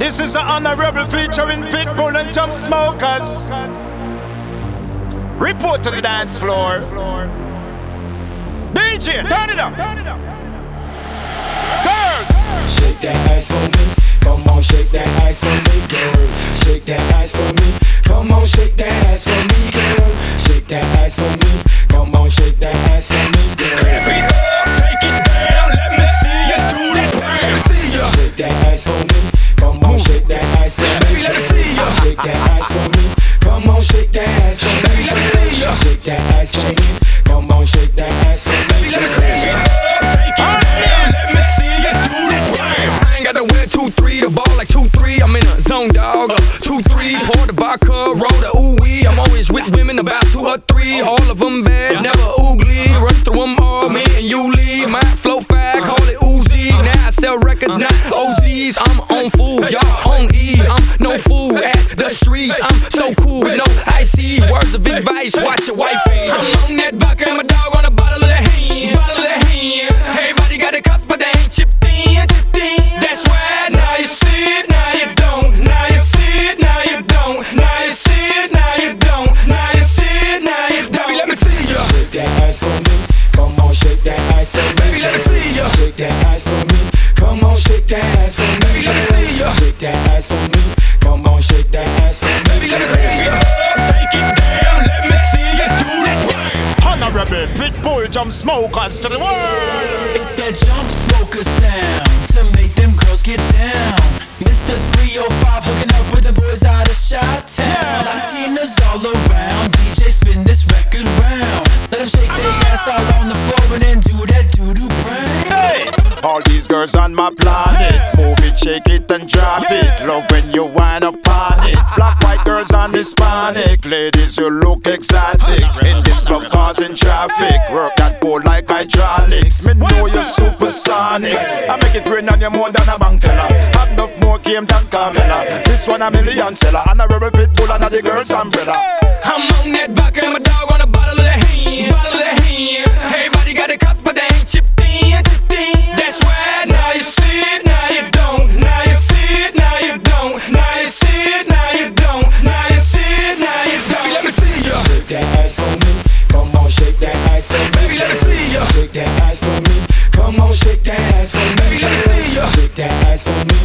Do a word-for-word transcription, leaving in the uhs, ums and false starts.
This is an honorable featuring Pitbull and Jump Smokers. Report to the dance floor. D J, turn it up. Girls, shake that ass for me. Come on, shake that ass for me, girl. Shake that ass for me. Come on, shake that ass for me, girl. Shake that ass for me. Come on, shake that ass for me, girl. Clap it up, take it down. Let me see you do this. Let me see you. Shake that ass for me. Come on, shake that ass for me. Let me see you. Shake that ass for me. Come on, shake that ass for me. Let me see you. Shake that ass for me. Come on, shake that ass for me. Let me see you. Take it down. Let me see you do this. I ain't got to wear two three, the ball like two three. I'm in a zone, dog. Uh, two three, pour the vodka, roll the ooh wee. I'm always with women about two or three. All of them bad, never oogly. Run through them all, me and you lead. My flow fag, call it Uzi. Now I sell records, not O Zs. I'm on food, y'all on E. I'm no fool at the streets. I'm so cool with no icy words of advice. Watch your wifey. I'm on that vodka and my dog on a bottle of the hand. Bottle of the hand. Everybody got a cup, but they ain't chipped in. Chipped in. That's why now you see it, now you don't. Now you see it, now you don't. Now you see it, now you don't. Now you see it, now you don't. Baby, let me see ya. Shake that ass for me. Come on, shake that ass for me. Baby, let me see ya. Shake that ass for me. Come on, shake that ass for me. Baby, let me see ya. Shake that ass for me. Come on, shake that ass for me. Baby, let me see ya. Take it down, let me see you do this. honorable Pitbull Jump Smokers to the world. It's that jump smoker sound to make them girls get down. Mister three oh five hooking up with the boys out of Chi-Town. Latinas all around, D J spin this record round. Let them shake their ass all on the floor and then do that doo-doo brown. Hey, all these girls on my planet, move it, shake it and drop it. Love when you wind up on it. Black, white girls and Hispanic ladies, you look exotic. In this club causing traffic, work that pole like hydraulics. Me know you're supersonic. I make it rain on you more than a bank teller. Have enough more game than Carmella. This one a million seller, and a rebel Pitbull and a the girls umbrella. I'm on that vodka and my dog on a bottle of the hand. Bottle of the hand. Everybody got a cup, but they ain't chipped in. Chipped in. That's why now you see it, now you don't. Now you see it, now you don't. Now you see it, now you don't. Now you see it, now you don't. Baby, let me see ya. Shake that ass for me. Come on, shake that ass for me. Baby, let me see ya. Shake that ass for me. Come on, shake that ass for me. Baby, let me see ya. Shake that ass for me.